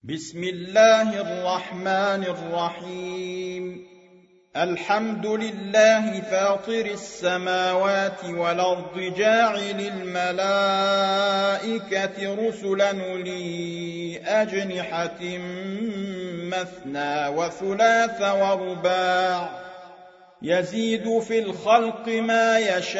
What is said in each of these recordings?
بسم الله الرحمن الرحيم. الحمد لله فاطر السماوات والأرض جاعل الملائكة رسلا أولي أجنحة مثنى وثلاث ورباع يزيد في الخلق ما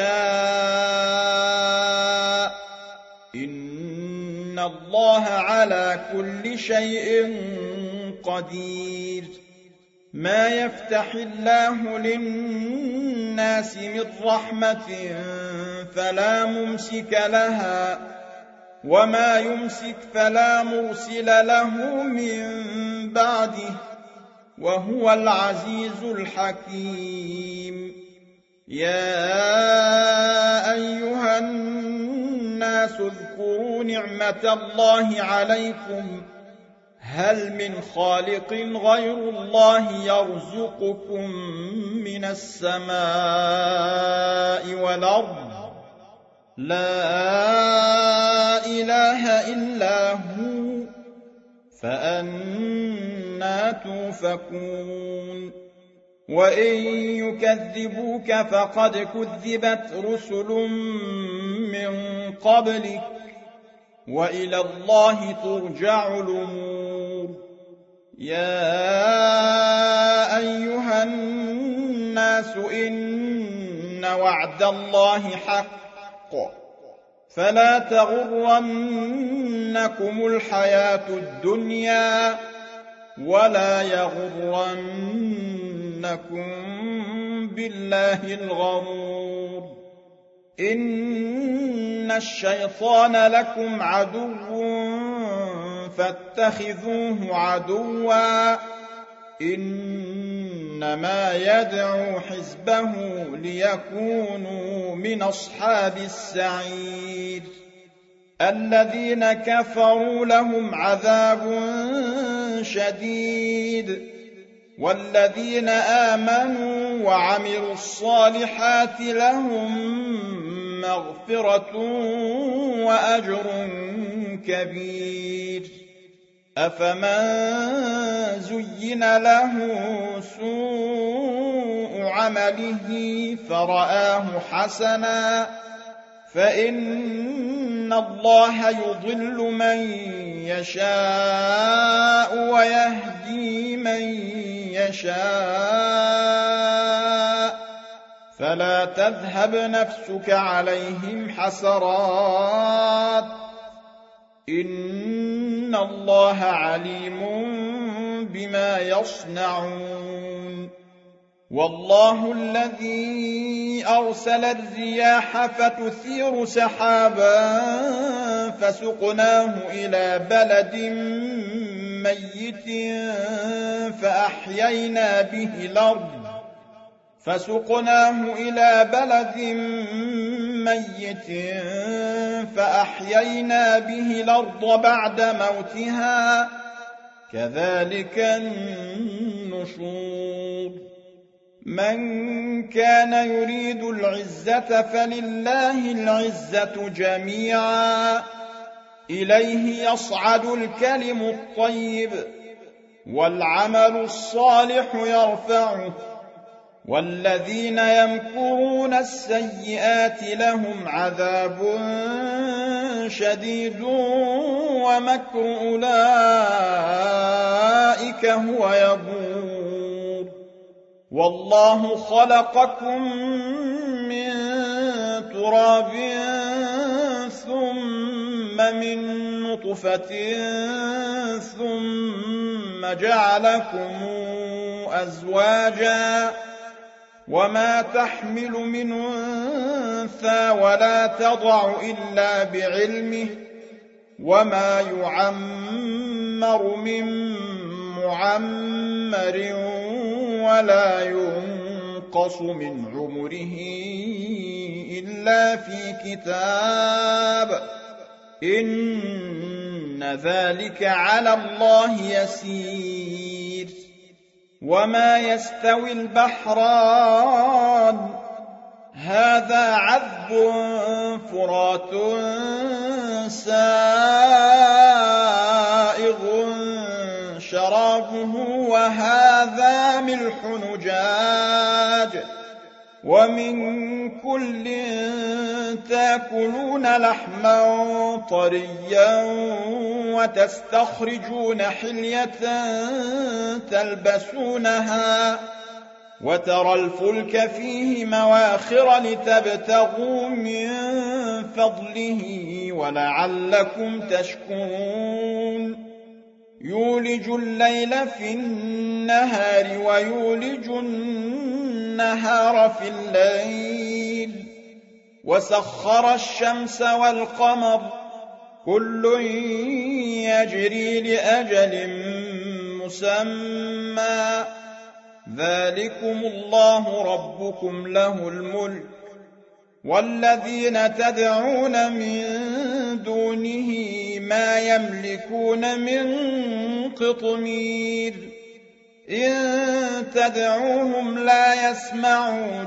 يشاء إن الله على كل شيء قدير. ما يفتح الله للناس من رحمة فلا ممسك لها وما يمسك فلا مرسل له من بعده وهو العزيز الحكيم. يا أيها الناس اذكروا نعمة الله عليكم هل من خالق غير الله يرزقكم من السماء والأرض لا إله إلا هو فأنى توفكون. وإن يكذبوك فقد كذبت رسل من قبلك وإلى الله ترجع الأمور. يا أيها الناس إن وعد الله حق فلا تغرنكم الحياة الدنيا ولا يغرنكم بالله الغرور. إن الشيطان لكم عدو فاتخذوه عدوا إنما يدعو حزبه ليكونوا من أصحاب السعير. الذين كفروا لهم عذاب شديد والذين آمنوا وعملوا الصالحات لهم مغفرة وأجر كبير. أفمن زين له سوء عمله فرآه حسنا فإن الله يضل من يشاء ويهدي من يشاء فلا تذهب نفسك عليهم حسرات إن الله عليم بما يصنعون. والله الذي أرسل الرياح فتثير سحابا فسقناه إلى بلد ميت فأحيينا به الأرض بعد موتها كذلك النشور. من كان يريد العزة فلله العزة جميعا إليه يصعد الكلم الطيب والعمل الصالح يرفعه والذين يمكرون السيئات لهم عذاب شديد ومكر أولئك هو يبور. والله خلقكم من تراب ثم من نطفة ثم جعلكم أزواجا وما تحمل من أنثى ولا تضع إلا بعلمه وما يعمر من معمر ولا ينقص من عمره إلا في كتاب إن ذلك على الله يسير. وما يستوي البحران هذا عذب فرات سائغ شرابه وهذا ملح نجاج ومن كل تاكلون لحما طريا وتستخرجون حلية تلبسونها وترى الفلك فيه مواخر لتبتغوا من فضله ولعلكم تشكرون يولج الليل في النهار ويولج النهار في الليل وسخر الشمس والقمر كل يجري لأجل مسمى ذلكم الله ربكم له الملك والذين تدعون من دونه ما يملكون من قطمير إن تدعوهم لا يسمعوا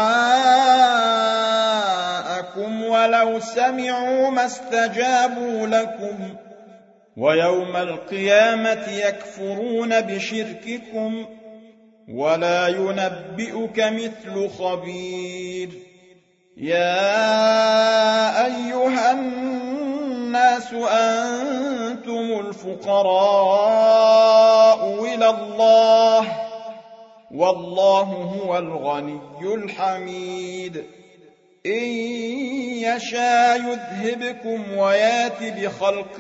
دعاءكم ولو سمعوا ما استجابوا لكم ويوم القيامة يكفرون بشرككم ولا ينبئك مثل خبير يا أيها الناس أنتم الفقراء إلى الله والله هو الغني الحميد إن يشاء يذهبكم ويات بخلق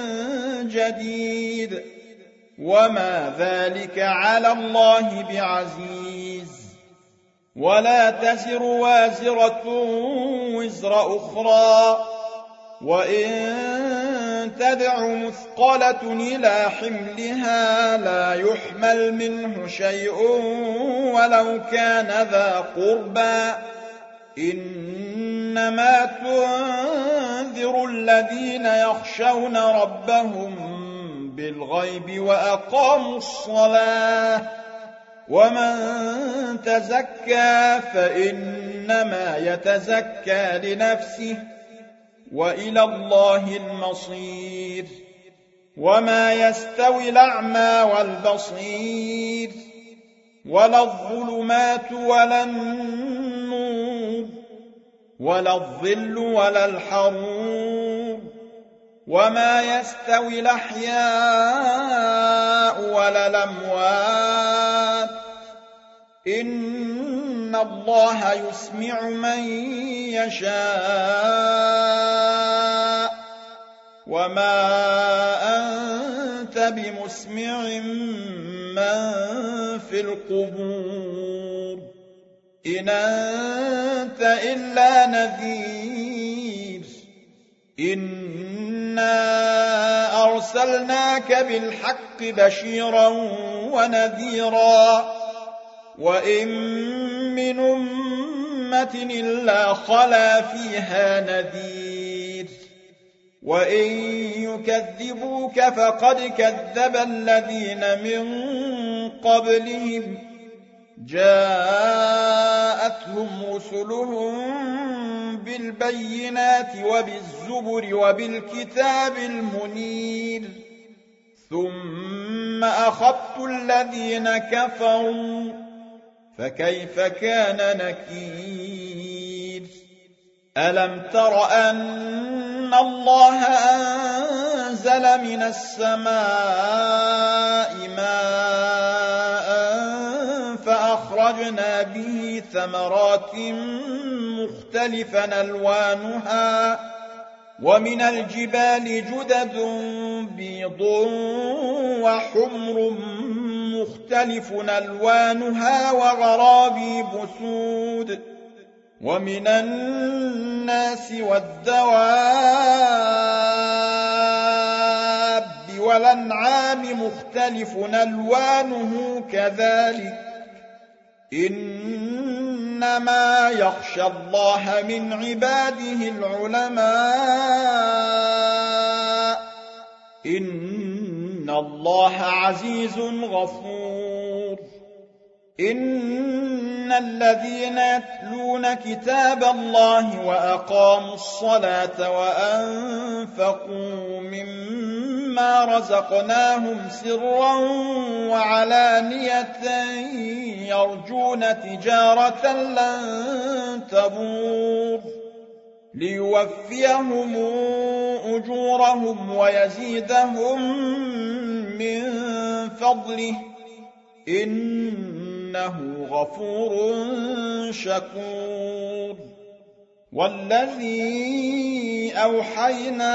جديد وما ذلك على الله بعزيز ولا تزر وازرة وزر أخرى وإن تدع مثقلة إلى حملها لا يحمل منه شيء ولو كان ذا قربى إنما تنذر الذين يخشون ربهم بالغيب وأقاموا الصلاة ومن تزكى فإنما يتزكى لنفسه وإلى الله المصير وما يستوي الأعمى والبصير ولا الظلمات ولا النور ولا الظل ولا الحرور وما يستوي الأحياء ولا الأموات إن الله يسمع من يشاء وما أنت بمسمع من في القبور إن أنت إلا نذير إنا أرسلناك بالحق بشيرا ونذيرا وإن من أمة إلا خلا فيها نذير وإن يكذبوك فقد كذب الذين من قبلهم جاءتهم رسلهم بالبينات وبالزبر وبالكتاب المنير ثم أخذت الذين كفروا فكيف كان نكير ألم تر أن الله أنزل من السماء ماء فأخرجنا به ثمرات مختلفا ألوانها ومن الجبال جدد بيض وحمر مختلف ألوانها وغرابيب سود ومن الناس والدواب والأنعام مختلف ألوانه كذلك إنما يخشى الله من عباده العلماء إن الله عزيز غفور إن إن الذين يتلون كتاب الله وأقاموا الصلاة وأنفقوا مما رزقناهم سرا وعلانية يرجون تجارة لن تبور ليوفيهم أجورهم ويزيدهم من فضله إنه غفور شكور والذي أوحينا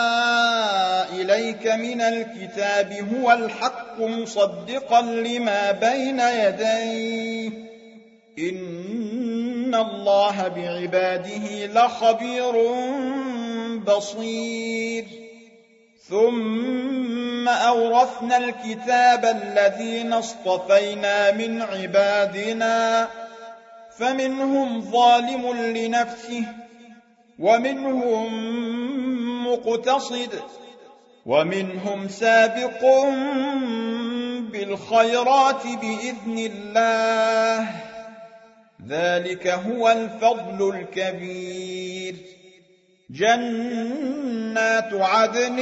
إليك من الكتاب هو الحق مصدقا لما بين يديه إن الله بعباده لخبير بصير ثم أورثنا الكتاب الذين اصطفينا من عبادنا فمنهم ظالم لنفسه ومنهم مقتصد ومنهم سابق بالخيرات بإذن الله ذلك هو الفضل الكبير جنات عدن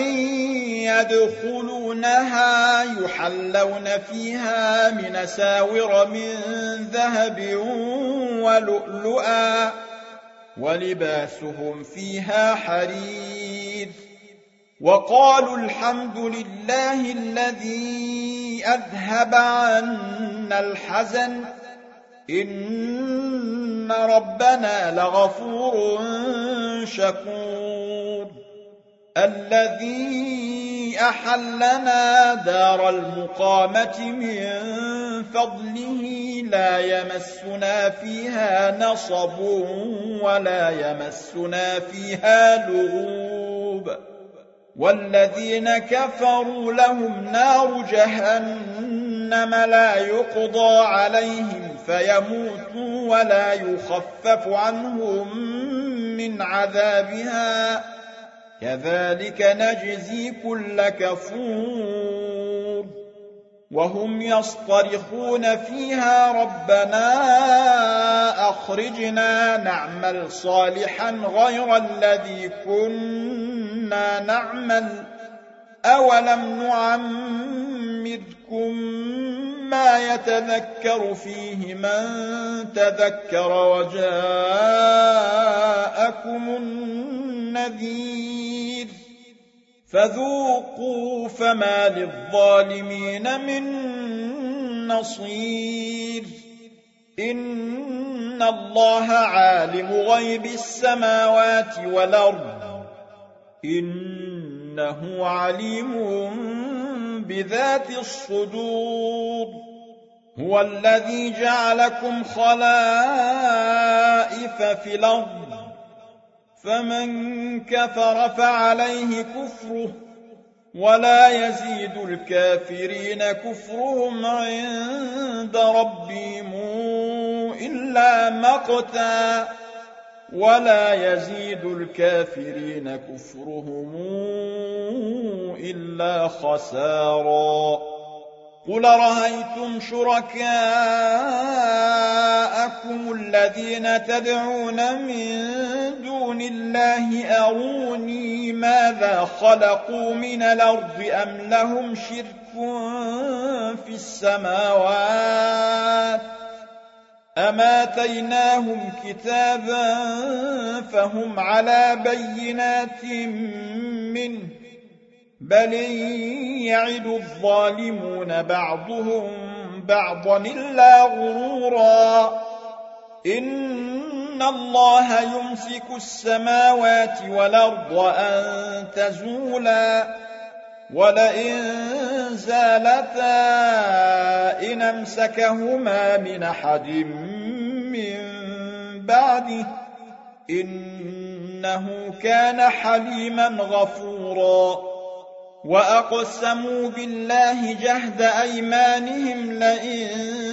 يدخلونها يحلون فيها من أساور من ذهب ولؤلؤا ولباسهم فيها حرير وقالوا الحمد لله الذي أذهب عنا الحزن إن ربنا لغفور شكور الذي أحلنا دار المقامة من فضله لا يمسنا فيها نصب ولا يمسنا فيها لغوب والذين كفروا لهم نار جهنم لا يقضى عليهم فيموتوا ولا يخفف عنهم من عذابها كذلك نجزي كل كفور وهم يصطرخون فيها ربنا أخرجنا نعمل صالحا غير الذي كنا نعمل أولم نعمركم ما يتذكر فيه من تذكر وجاءكم النذير فذوقوا فما للظالمين من نصير إن الله عالم غيب السماوات والأرض إنه عليم بذات الصدور هو الذي جعلكم خلائف في الأرض فمن كفر فعليه كفره ولا يزيد الكافرين كفرهم عند ربهم إلا مقتا ولا يزيد الكافرين كفرهم إلا خسارا قل رأيتم شركاءكم الذين تدعون من دون الله أروني ماذا خلقوا من الأرض أم لهم شرك في السماوات أم آتيناهم كتابا فهم على بينات منه بل يعد الظالمون بعضهم بعضا إلا غرورا إن الله يمسك السماوات والأرض أن تزولا ولئن زالتا إن أمسكهما من أحد من بعده إنه كان حليما غفورا وأقسموا بالله جهد أيمانهم لئن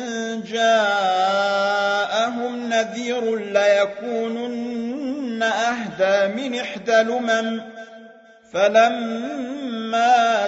جاءهم نذير ليكونن أهدى من إحدى الأمم فلما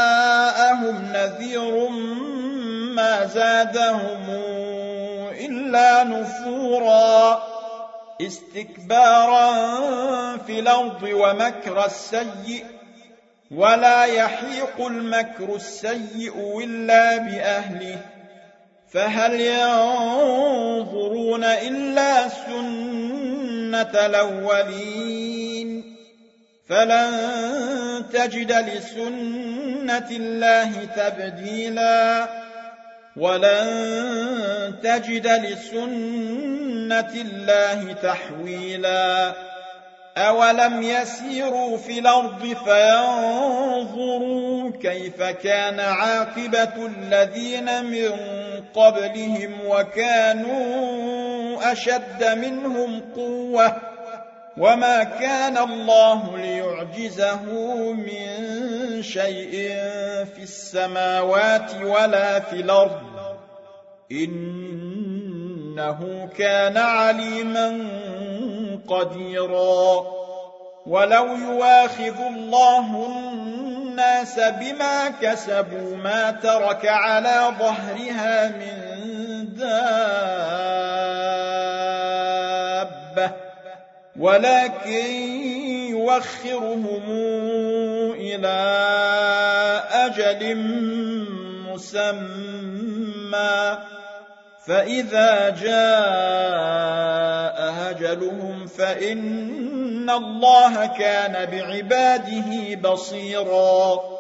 جاءهم نذير ما زادهم إلا إلا نفورا استكبارا في الأرض ومكر السيء ولا يحيق المكر السيء إلا بأهله فهل ينظرون إلا سنة الأولين فلن تجد لسنة الله تبديلا ولن تجد لسنة الله تحويلا أولم يسيروا في الأرض فينظروا كيف كان عاقبة الذين من قبلهم وكانوا أشد منهم قوة وما كان الله ليعجزه من شيء في السماوات ولا في الأرض إنه كان عليما قديرا ولو يواخذ الله الناس بما كسبوا ما ترك على ظهرها من دابة ولكن يوخرهم إلى أجل مسمى فإذا جاء أجلهم فإن الله كان بعباده بصيراً